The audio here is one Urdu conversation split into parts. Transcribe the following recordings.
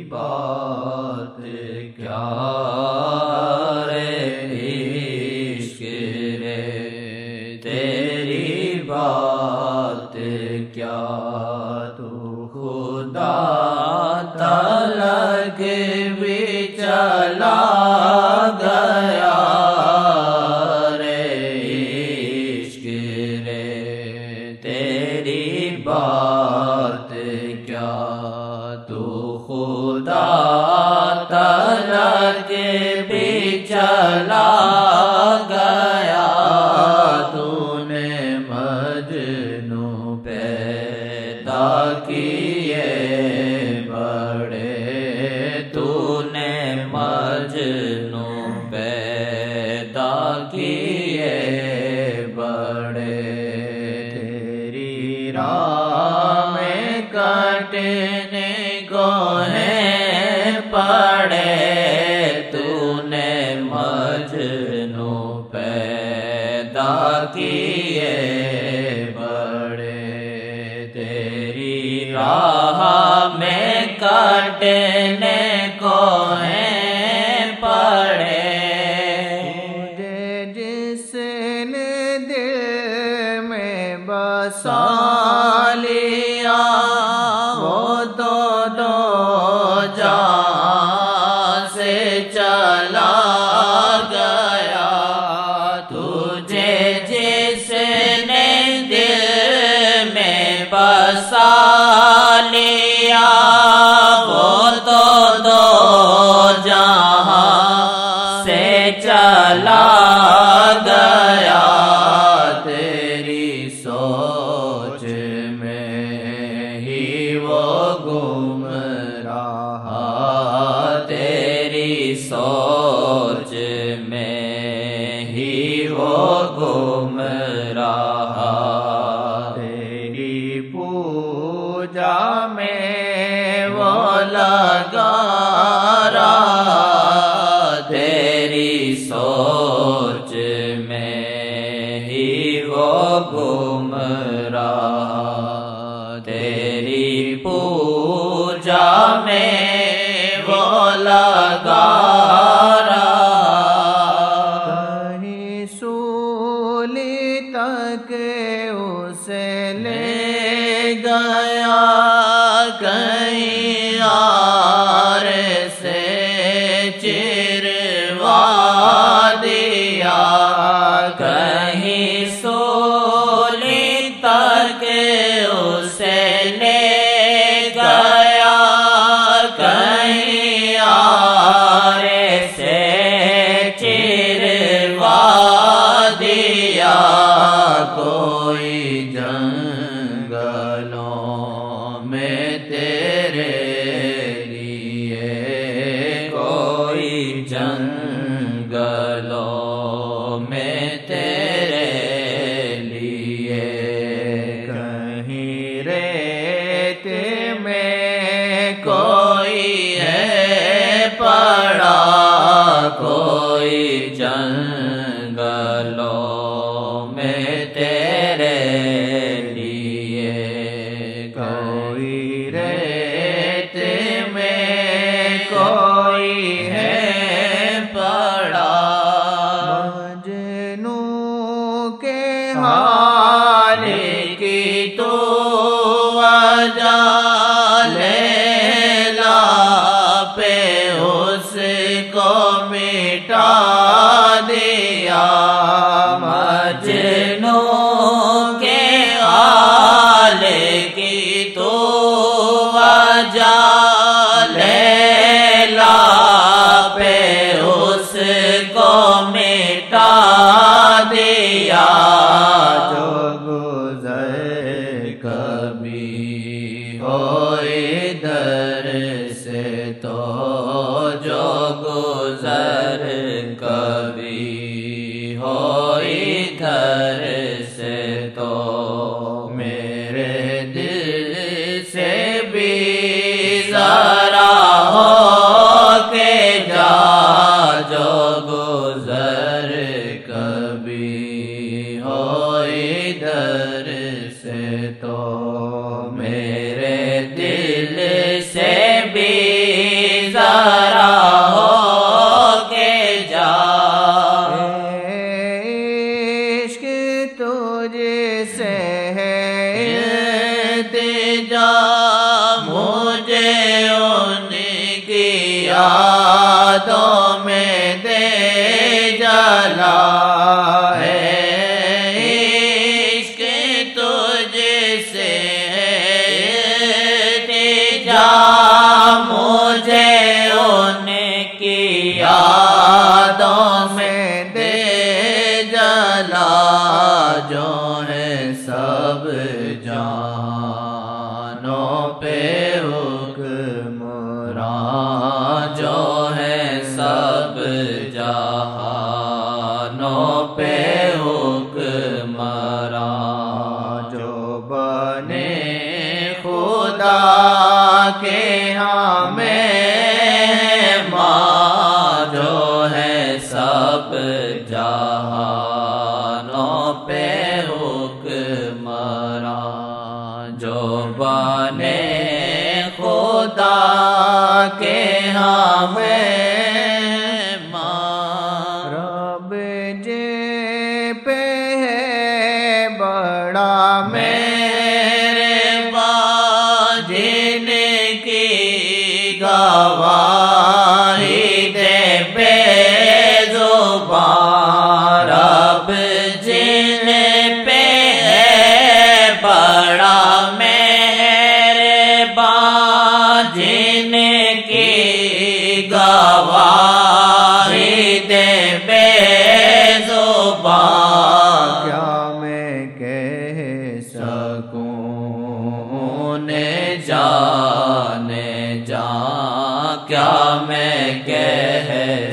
بات کیا رے عشق رے، تیری بات کیا، تو خدا تلک بھی چلا گیا رے عشق رے، تیری بات کیا، تو خدا تلک بھی چلا گیا، تو نے مجنوں پیدا کیے بڑے، تو نے مجنوں پیدا کیے بڑے، تیری راہ میں کٹنے کو ہیں پڑے، تو نے مجنوں پیدا کیے بڑے، تیری راہ میں کٹنے کو ہیں پڑے، مجھے جس نے دل میں بسا لیا، وہ تو دو جہاں سے چلا گیا، تجھے جس نے دل میں بسا لیا، وہ تو دو جہاں سے چلا گیا، تیری سوچ میں ہی وہ گم رہا، تیری سوچ میں ہی وہ گم رہا، تیری پوجا میں وہ لگا رہا، تیری سوچ میں ہی وہ گم رہا، تیری پوجا میں وہ لگا رہا، کہیں سولی تک اسے لے گیا، کہیں آر سے چروا دیا، کہیں سولی تک اسے لے گیا، کہیں آر سے چروا دیا، کوئی جنگلوں میں تیرے لیے، کوئی جنگلوں میں تیرے لیے، کہیں ریت میں کوئی ہے پڑا، کوئی جنگلوں میں تیرے لیے، کوئی ریت میں کوئی ہے پڑا، مجنوں کے حال کی تو وجہ لیلا پہ اس کو مٹا دیا، مجنوں کے حال کی تو وجہ لیلا پہ اس کو مٹا دیا، جو گزر کبھی ہو ادھر سے تو، جو گزر کبھی ہو ادھر سے تو، میرے دل سے بھی ذرا ہو کے جا، جو گزر کبھی ہو ادھر سے تو، میرے دل سے بھی یادوں میں دے جلا ہے عشق تجھ سے تجا مجھے ان کی یادوں میں دے جلا جو ہے سب جانوں پہ حکمران جو ہے سب جہانوں پہ حکمران جو بنے خدا کے ہمیں ماں جو ہے سب جہانوں پہ حکمران جو بنے خدا کے ہمیں ماں رب جے پہ ہے بڑا مہربان جن کی گواہی دے بے زبان رب جن پہ ہے بڑا مہربان جن کی گواہی دے بے زبان کیا میں کہہ سکوں نے جانے جان کیا میں کہہ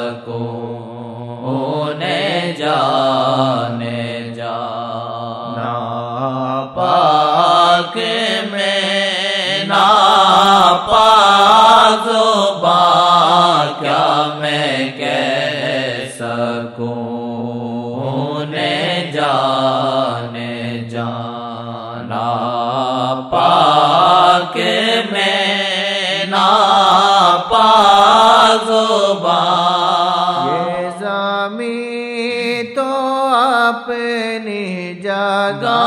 سکوں نے جانے جان ناپاک میں ناپاک زبان کیا میں کہہ سکوں نے جانے جان ناپاک میں ناپاک زبان یہ زمین تو اپنی جگہ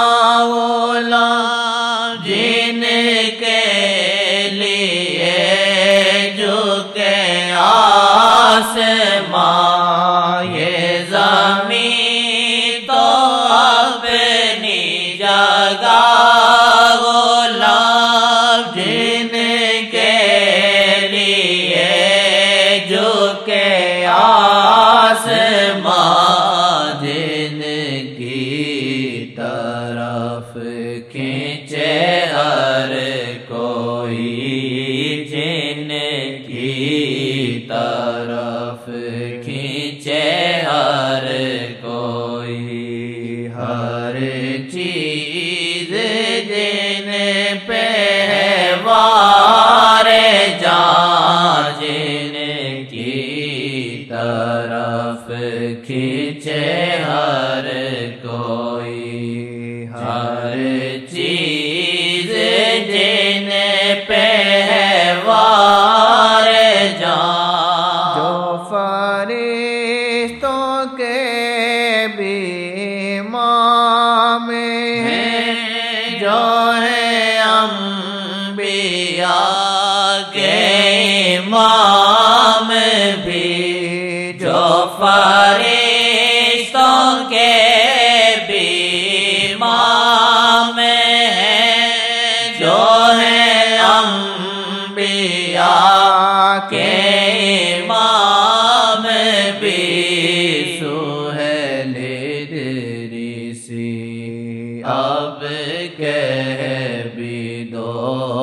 جن کے لیے جھکے آسمان یہ زمین تو اپنی جگہ غلام جن کے لیے جھکے آسمان جن کی طرف کھینچے ہر کوئی جن کی طرف کھینچے ہر کوئی ہر چیز جن پہ ہے وار جان جن کی طرف کھینچے ہر کوئی ہر چیز جن پہ ہے وار جان جو فرشتوں کے بھی امام ہیں جو ہے انبیاء کے امام بھی جو فرشتوں کے بھی امام ہیں جو ہے انبیاء کے امام بھی سہیل ادریسی اب کہہ بھی دو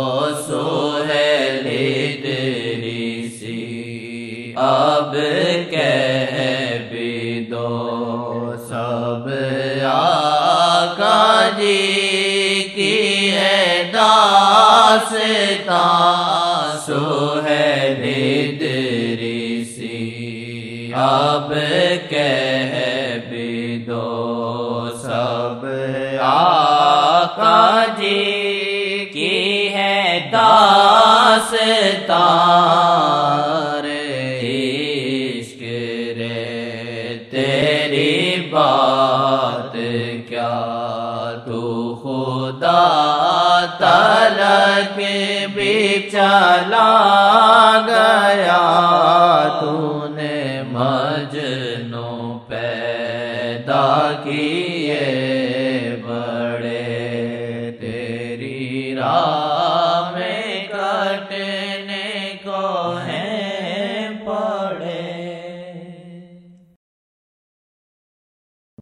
سہیل ادریسی اب کہہ بھی دو سب آقا جی کی ہے داستان سہیل ادریسی اب کہہ بھی دو سب آقا جی کی ہے داستان عشق رے تیری بات کیا تو خدا تلک بھی چلا گیا راہ میں کٹنے